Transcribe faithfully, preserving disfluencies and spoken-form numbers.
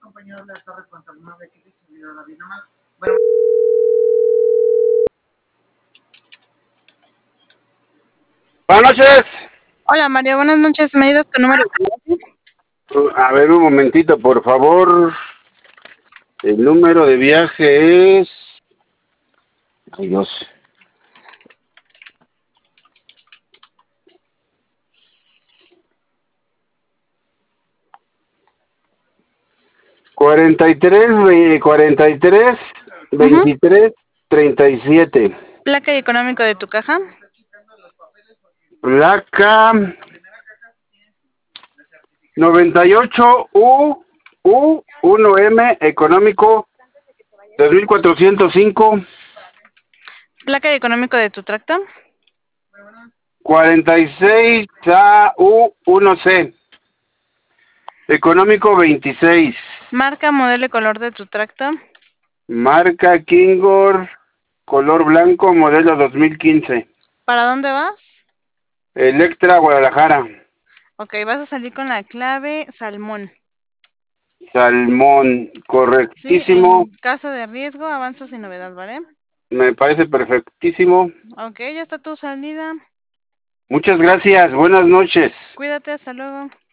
Buenas noches. Hola María, buenas noches. ¿Me ayudas tu número de viaje? A ver, un momentito, por favor. El número de viaje es... Ay, Dios. cuarenta y tres, cuarenta y tres, veintitrés, treinta y siete. Placa y económico de tu caja. Placa noventa y ocho U U uno M económico dos mil cuatrocientos cinco. Placa y económico de tu tracto. cuarenta y seis A U uno C económico veintiséis. Marca, modelo y color de tu tracto. Marca Kingor, color blanco, modelo dos mil quince. ¿Para dónde vas? Electra, Guadalajara. Ok, vas a salir con la clave salmón. Salmón, Sí, correctísimo. en caso de riesgo, avanza sin novedad, ¿vale? Me parece perfectísimo. Ok, ya está tu salida. Muchas gracias, buenas noches. Cuídate, hasta luego.